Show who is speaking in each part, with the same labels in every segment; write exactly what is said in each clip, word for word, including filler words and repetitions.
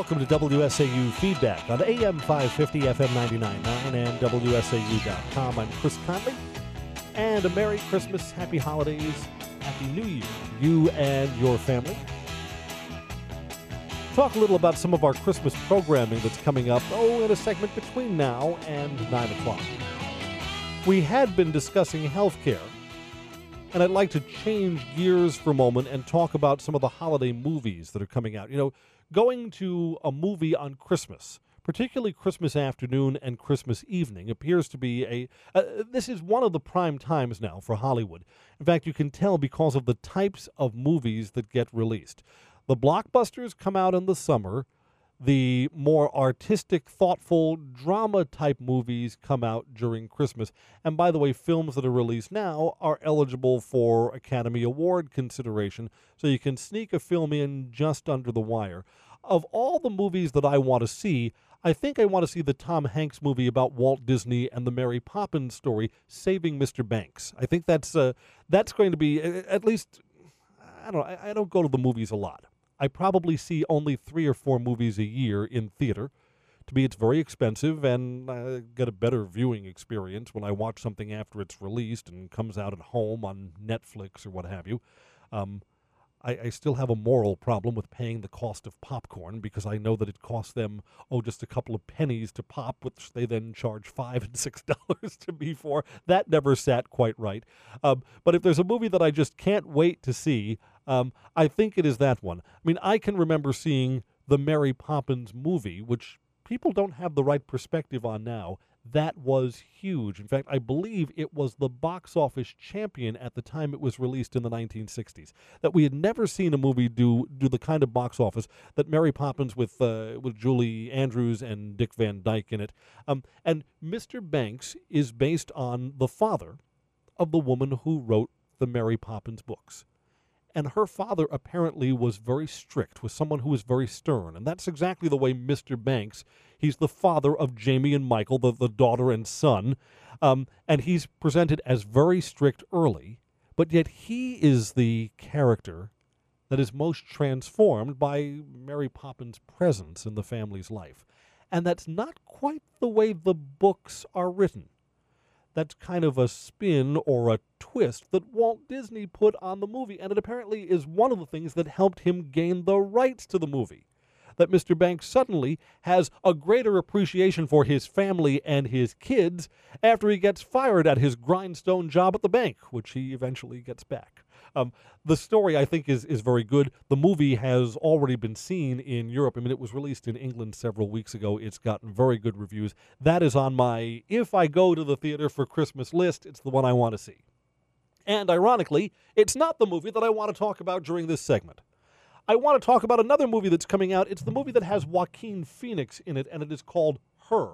Speaker 1: Welcome to W S A U Feedback on A M five fifty, F M ninety-nine point nine, and W S A U dot com. I'm Chris Conley, and a Merry Christmas, Happy Holidays, Happy New Year to you and your family. Talk a little about some of our Christmas programming that's coming up, oh, in a segment between now and nine o'clock. We had been discussing healthcare, and I'd like to change gears for a moment and talk about some of the holiday movies that are coming out. You know, going to a movie on Christmas, particularly Christmas afternoon and Christmas evening, appears to be a... Uh, this is one of the prime times now for Hollywood. In fact, you can tell because of the types of movies that get released. The blockbusters come out in the summer. The more artistic, thoughtful, drama-type movies come out during Christmas. And by the way, films that are released now are eligible for Academy Award consideration, so you can sneak a film in just under the wire. Of all the movies that I want to see, I think I want to see the Tom Hanks movie about Walt Disney and the Mary Poppins story, Saving Mister Banks. I think that's uh, that's going to be, at least, I don't know, I, I don't go to the movies a lot. I probably see only three or four movies a year in theater. To me, it's very expensive, and I get a better viewing experience when I watch something after it's released and comes out at home on Netflix or what have you. Um, I, I still have a moral problem with paying the cost of popcorn because I know that it costs them, oh, just a couple of pennies to pop, which they then charge five and six dollars to me for. That never sat quite right. Um, but if there's a movie that I just can't wait to see, um, I think it is that one. I mean, I can remember seeing the Mary Poppins movie, which people don't have the right perspective on now. That was huge. In fact, I believe it was the box office champion at the time it was released in the nineteen sixties. That we had never seen a movie do do the kind of box office that Mary Poppins with uh, with Julie Andrews and Dick Van Dyke in it. Um, and Mister Banks is based on the father of the woman who wrote the Mary Poppins books. And her father apparently was very strict, was someone who was very stern. And that's exactly the way Mister Banks, he's the father of Jamie and Michael, the, the daughter and son. Um, and he's presented as very strict early, but yet he is the character that is most transformed by Mary Poppins' presence in the family's life. And that's not quite the way the books are written. That's kind of a spin or a twist that Walt Disney put on the movie, and it apparently is one of the things that helped him gain the rights to the movie. That Mister Banks suddenly has a greater appreciation for his family and his kids after he gets fired at his grindstone job at the bank, which he eventually gets back. Um, the story, I think, is, is very good. The movie has already been seen in Europe. I mean, it was released in England several weeks ago. It's gotten very good reviews. That is on my, if I go to the theater for Christmas list, it's the one I want to see. And ironically, it's not the movie that I want to talk about during this segment. I want to talk about another movie that's coming out. It's the movie that has Joaquin Phoenix in it, and it is called Her.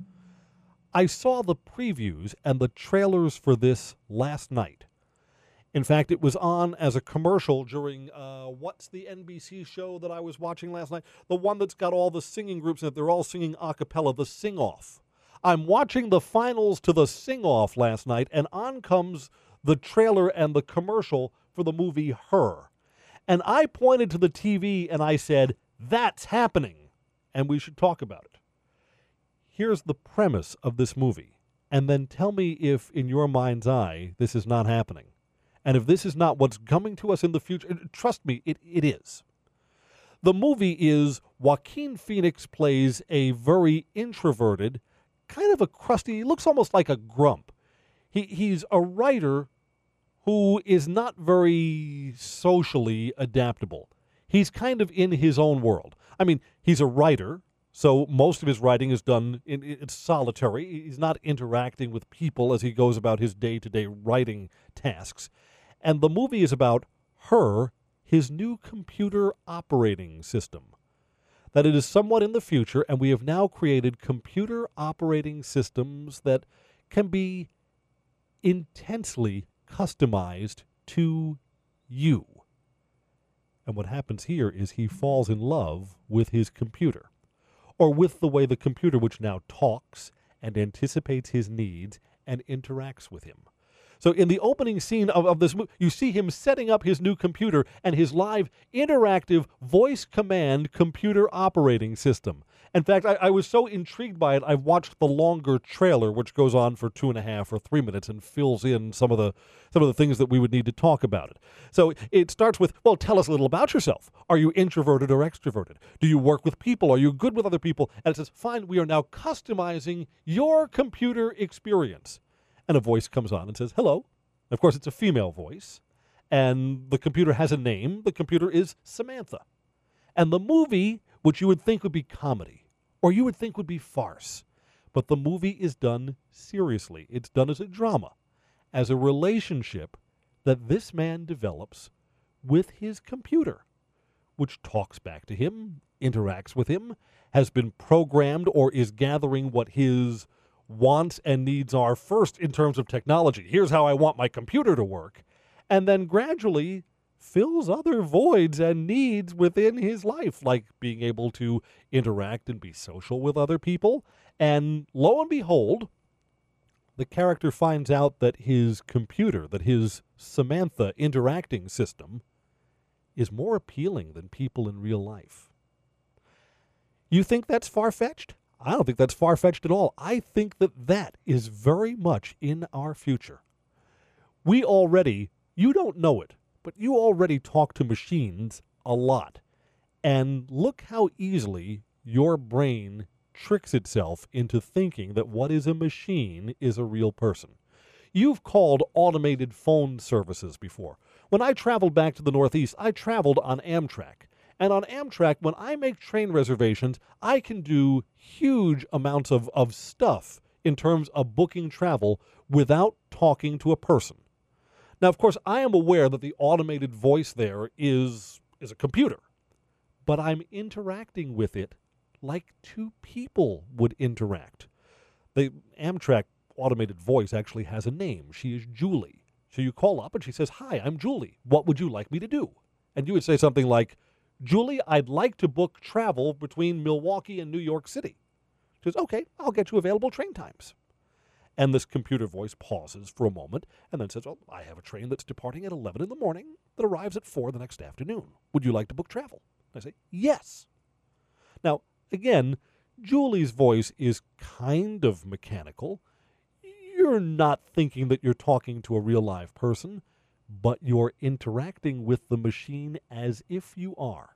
Speaker 1: I saw the previews and the trailers for this last night. In fact, it was on as a commercial during, uh, what's the N B C show that I was watching last night? The one that's got all the singing groups in it. They're all singing a cappella, the Sing-Off. I'm watching the finals to the Sing-Off last night, and on comes the trailer and the commercial for the movie Her. And I pointed to the T V and I said, that's happening, and we should talk about it. Here's the premise of this movie, and then tell me if, in your mind's eye, this is not happening. And if this is not what's coming to us in the future, trust me, it, it is. The movie is Joaquin Phoenix plays a very introverted, kind of a crusty, he looks almost like a grump. He, he's a writer who is not very socially adaptable. He's kind of in his own world. I mean, he's a writer, so most of his writing is done, in, it's solitary. He's not interacting with people as he goes about his day-to-day writing tasks. And the movie is about Her, his new computer operating system. That it is somewhat in the future, and we have now created computer operating systems that can be intensely customized to you. And what happens here is he falls in love with his computer, or with the way the computer, which now talks and anticipates his needs and interacts with him. So in the opening scene of, of this movie, you see him setting up his new computer and his live interactive voice command computer operating system. In fact, I, I was so intrigued by it, I've watched the longer trailer, which goes on for two and a half or three minutes and fills in some of the some of the things that we would need to talk about it. So it starts with, well, tell us a little about yourself. Are you introverted or extroverted? Do you work with people? Are you good with other people? And it says, fine, we are now customizing your computer experience. And a voice comes on and says, hello. Of course, it's a female voice. And the computer has a name. The computer is Samantha. And the movie, which you would think would be comedy, or you would think would be farce, but the movie is done seriously. It's done as a drama, as a relationship that this man develops with his computer, which talks back to him, interacts with him, has been programmed or is gathering what his wants and needs are first in terms of technology. Here's how I want my computer to work. And then gradually fills other voids and needs within his life, like being able to interact and be social with other people. And lo and behold, the character finds out that his computer, that his Samantha interacting system, is more appealing than people in real life. You think that's far-fetched? I don't think that's far-fetched at all. I think that that is very much in our future. We already, you don't know it, but you already talk to machines a lot. And look how easily your brain tricks itself into thinking that what is a machine is a real person. You've called automated phone services before. When I traveled back to the Northeast, I traveled on Amtrak. And on Amtrak, when I make train reservations, I can do huge amounts of, of stuff in terms of booking travel without talking to a person. Now, of course, I am aware that the automated voice there is, is a computer, but I'm interacting with it like two people would interact. The Amtrak automated voice actually has a name. She is Julie. So you call up and she says, hi, I'm Julie. What would you like me to do? And you would say something like, Julie, I'd like to book travel between Milwaukee and New York City. She says, okay, I'll get you available train times. And this computer voice pauses for a moment and then says, oh, I have a train that's departing at eleven in the morning that arrives at four the next afternoon. Would you like to book travel? I say, yes. Now, again, Julie's voice is kind of mechanical. You're not thinking that you're talking to a real live person, but you're interacting with the machine as if you are.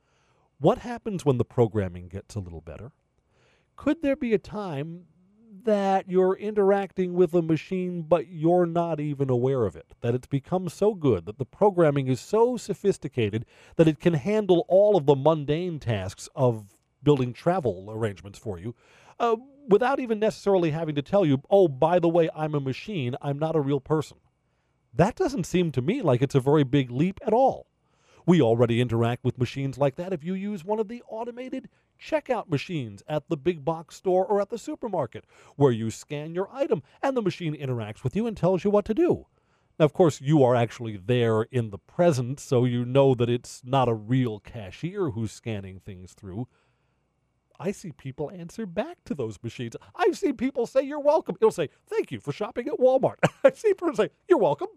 Speaker 1: What happens when the programming gets a little better? Could there be a time that you're interacting with a machine, but you're not even aware of it? That it's become so good, that the programming is so sophisticated that it can handle all of the mundane tasks of building travel arrangements for you, uh, without even necessarily having to tell you, oh, by the way, I'm a machine, I'm not a real person. That doesn't seem to me like it's a very big leap at all. We already interact with machines like that if you use one of the automated checkout machines at the big box store or at the supermarket, where you scan your item and the machine interacts with you and tells you what to do. Now, of course, you are actually there in the present, so you know that it's not a real cashier who's scanning things through. I see people answer back to those machines. I've seen people say, you're welcome. It'll say, thank you for shopping at Walmart. I've seen people say, you're welcome.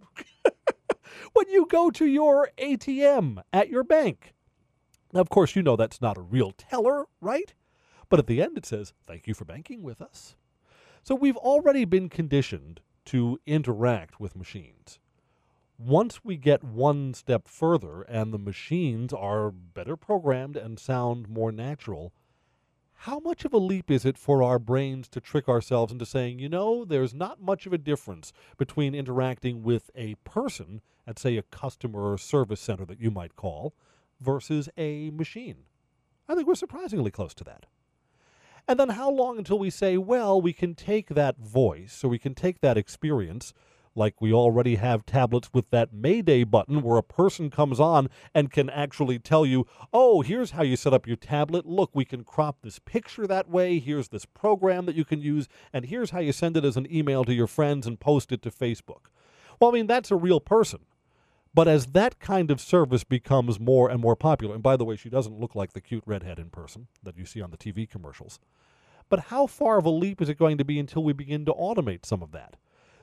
Speaker 1: When you go to your A T M at your bank. Now, of course, you know that's not a real teller, right? But at the end it says, thank you for banking with us. So we've already been conditioned to interact with machines. Once we get one step further and the machines are better programmed and sound more natural, how much of a leap is it for our brains to trick ourselves into saying, you know, there's not much of a difference between interacting with a person at, say, a customer or service center that you might call, versus a machine? I think we're surprisingly close to that. And then how long until we say, well, we can take that voice, or we can take that experience, like we already have tablets with that Mayday button where a person comes on and can actually tell you, oh, here's how you set up your tablet. Look, we can crop this picture that way. Here's this program that you can use. And here's how you send it as an email to your friends and post it to Facebook. Well, I mean, that's a real person. But as that kind of service becomes more and more popular, and by the way, she doesn't look like the cute redhead in person that you see on the T V commercials, but how far of a leap is it going to be until we begin to automate some of that?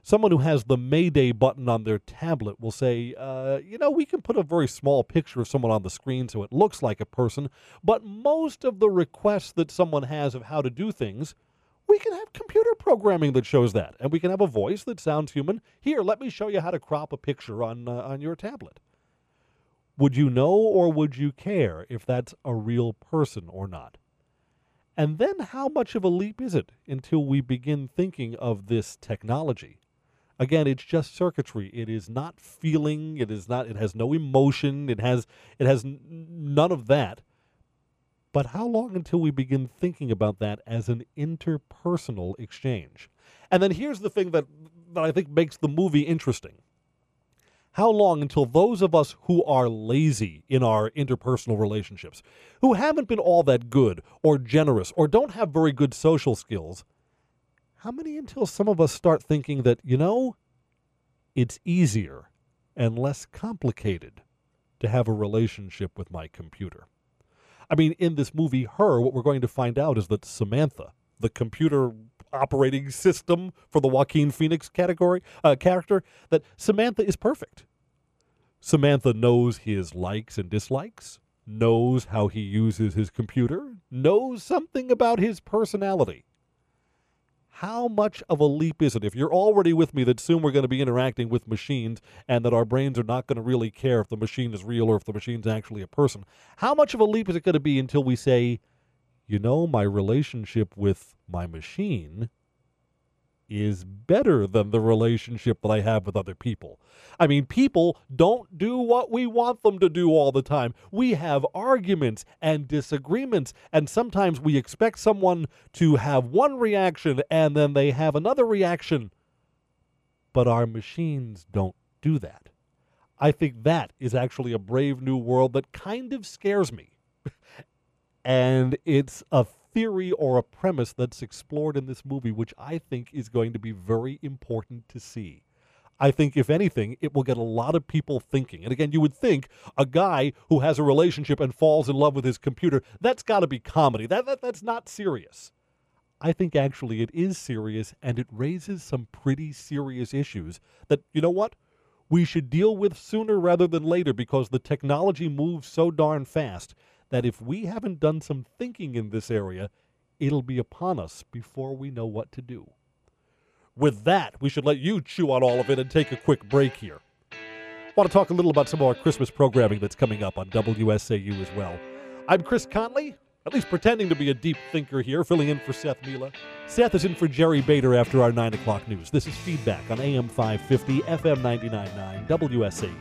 Speaker 1: Someone who has the Mayday button on their tablet will say, uh, you know, we can put a very small picture of someone on the screen so it looks like a person, but most of the requests that someone has of how to do things, we can have computer programming that shows that, and we can have a voice that sounds human. Here, let me show you how to crop a picture on uh, on your tablet. Would you know or would you care if that's a real person or not? And then how much of a leap is it until we begin thinking of this technology? Again, it's just circuitry. It is not feeling. It is not. It has no emotion. It has. It has n- none of that. But how long until we begin thinking about that as an interpersonal exchange? And then here's the thing that, that I think makes the movie interesting. How long until those of us who are lazy in our interpersonal relationships, who haven't been all that good or generous or don't have very good social skills, how many until some of us start thinking that, you know, it's easier and less complicated to have a relationship with my computer? I mean, in this movie, Her, what we're going to find out is that Samantha, the computer operating system for the Joaquin Phoenix category uh, character, that Samantha is perfect. Samantha knows his likes and dislikes, knows how he uses his computer, knows something about his personality. How much of a leap is it, if you're already with me, that soon we're going to be interacting with machines and that our brains are not going to really care if the machine is real or if the machine's actually a person? How much of a leap is it going to be until we say, you know, my relationship with my machine is better than the relationship that I have with other people? I mean, people don't do what we want them to do all the time. We have arguments and disagreements, and sometimes we expect someone to have one reaction and then they have another reaction. But our machines don't do that. I think that is actually a brave new world that kind of scares me. And it's a theory or a premise that's explored in this movie, which I think is going to be very important to see. I think, if anything, it will get a lot of people thinking. And again, you would think a guy who has a relationship and falls in love with his computer, that's got to be comedy. That, that That's not serious. I think actually it is serious, and it raises some pretty serious issues that, you know what, we should deal with sooner rather than later, because the technology moves so darn fast that if we haven't done some thinking in this area, it'll be upon us before we know what to do. With that, we should let you chew on all of it and take a quick break here. I want to talk a little about some of our Christmas programming that's coming up on W S A U as well. I'm Chris Conley, at least pretending to be a deep thinker here, filling in for Seth Mila. Seth is in for Jerry Bader after our nine o'clock news. This is Feedback on A M five fifty, F M ninety-nine point nine, W S A U.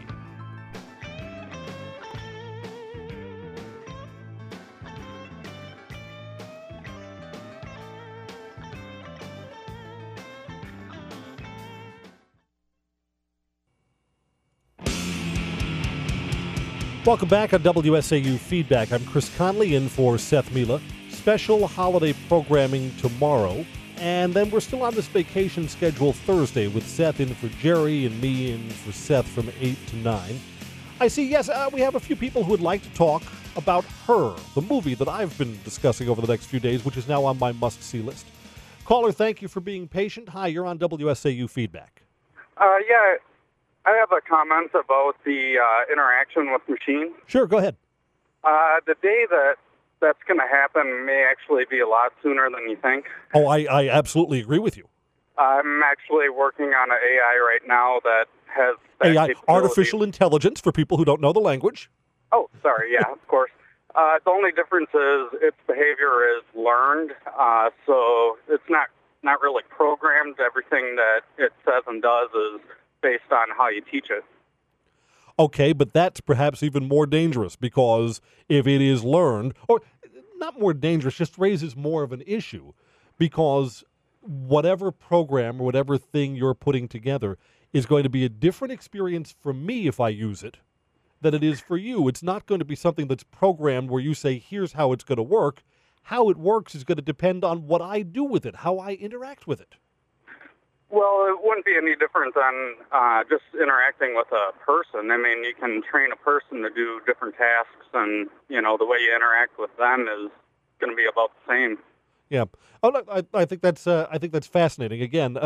Speaker 1: Welcome back on W S A U Feedback. I'm Chris Conley in for Seth Mila. Special holiday programming tomorrow, and then we're still on this vacation schedule Thursday with Seth in for Jerry and me in for Seth from eight to nine. I see, yes, uh, we have a few people who would like to talk about Her, the movie that I've been discussing over the next few days, which is now on my must-see list. Caller, thank you for being patient. Hi, you're on W S A U Feedback.
Speaker 2: Uh, yeah. I have a comment about the uh, interaction with machines.
Speaker 1: Sure, go ahead.
Speaker 2: Uh, the day that that's going to happen may actually be a lot sooner than you think.
Speaker 1: Oh, I, I absolutely agree with you.
Speaker 2: I'm actually working on an A I right now that has that
Speaker 1: A I, artificial intelligence, for people who don't know the language.
Speaker 2: Oh, sorry, yeah, of course. Uh, the only difference is its behavior is learned, uh, so it's not, not really programmed. Everything that it says and does is based on how you teach it.
Speaker 1: Okay, but that's perhaps even more dangerous, because if it is learned, or not more dangerous, just raises more of an issue, because whatever program or whatever thing you're putting together is going to be a different experience for me if I use it than it is for you. It's not going to be something that's programmed where you say, here's how it's going to work. How it works is going to depend on what I do with it, how I interact with it.
Speaker 2: Well, it wouldn't be any different than uh, just interacting with a person. I mean, you can train a person to do different tasks, and, you know, the way you interact with them is going to be about the same.
Speaker 1: Yeah. Oh, no, I, I think that's uh, I think that's fascinating. Again, um,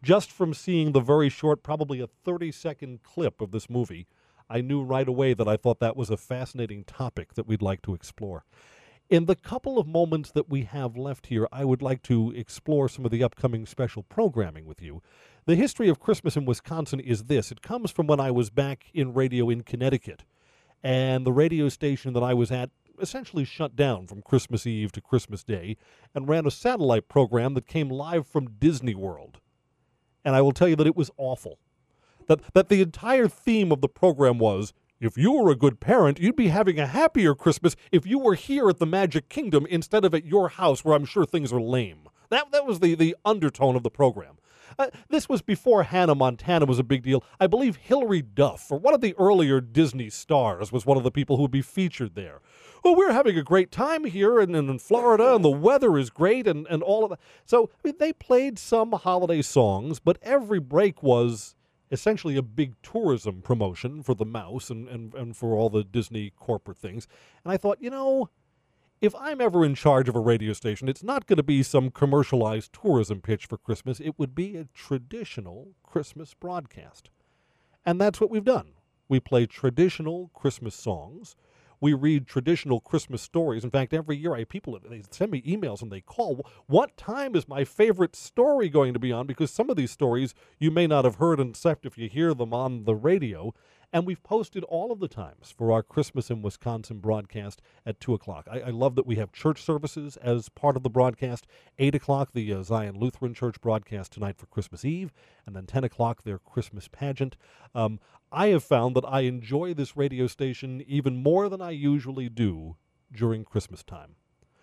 Speaker 1: Just from seeing the very short, probably a thirty-second clip of this movie, I knew right away that I thought that was a fascinating topic that we'd like to explore. In the couple of moments that we have left here, I would like to explore some of the upcoming special programming with you. The history of Christmas in Wisconsin is this. It comes from when I was back in radio in Connecticut, and the radio station that I was at essentially shut down from Christmas Eve to Christmas Day and ran a satellite program that came live from Disney World. And I will tell you that it was awful. That, that the entire theme of the program was, if you were a good parent, you'd be having a happier Christmas if you were here at the Magic Kingdom instead of at your house where I'm sure things are lame. That, that was the, the undertone of the program. Uh, this was before Hannah Montana was a big deal. I believe Hilary Duff, or one of the earlier Disney stars, was one of the people who would be featured there. Well, we're having a great time here in, in Florida, and the weather is great, and, and all of that. So I mean, they played some holiday songs, but every break was essentially a big tourism promotion for the mouse and, and, and for all the Disney corporate things. And I thought, you know, if I'm ever in charge of a radio station, it's not going to be some commercialized tourism pitch for Christmas. It would be a traditional Christmas broadcast. And that's what we've done. We play traditional Christmas songs. We read traditional Christmas stories. In fact, every year I have people, they send me emails and they call, what time is my favorite story going to be on? Because some of these stories you may not have heard except if you hear them on the radio. And we've posted all of the times for our Christmas in Wisconsin broadcast at two o'clock. I, I love that we have church services as part of the broadcast. eight o'clock, the uh, Zion Lutheran Church broadcast tonight for Christmas Eve. And then ten o'clock, their Christmas pageant. Um, I have found that I enjoy this radio station even more than I usually do during Christmas time.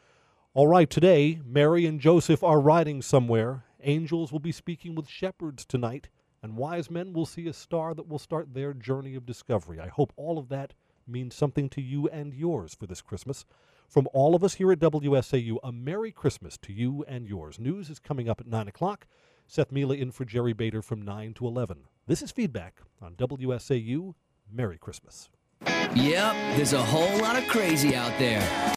Speaker 1: All right, today, Mary and Joseph are riding somewhere. Angels will be speaking with shepherds tonight. And wise men will see a star that will start their journey of discovery. I hope all of that means something to you and yours for this Christmas. From all of us here at W S A U, a Merry Christmas to you and yours. News is coming up at nine o'clock. Seth Mila in for Jerry Bader from nine to eleven. This is Feedback on W S A U. Merry Christmas.
Speaker 3: Yep, there's a whole lot of crazy out there.